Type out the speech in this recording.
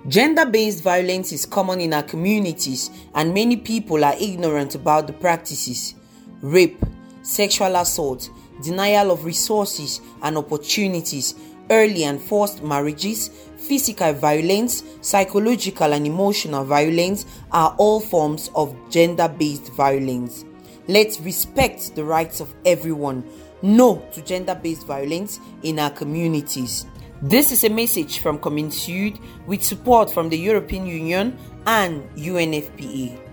Gender-based violence is common in our communities, and many people are ignorant about the practices. Rape, sexual assault, denial of resources and opportunities, early and forced marriages, physical violence, psychological and emotional violence are all forms of gender-based violence. Let's respect the rights of everyone. No to gender-based violence in our communities. This is a message from Cominsud with support from the European Union and UNFPA.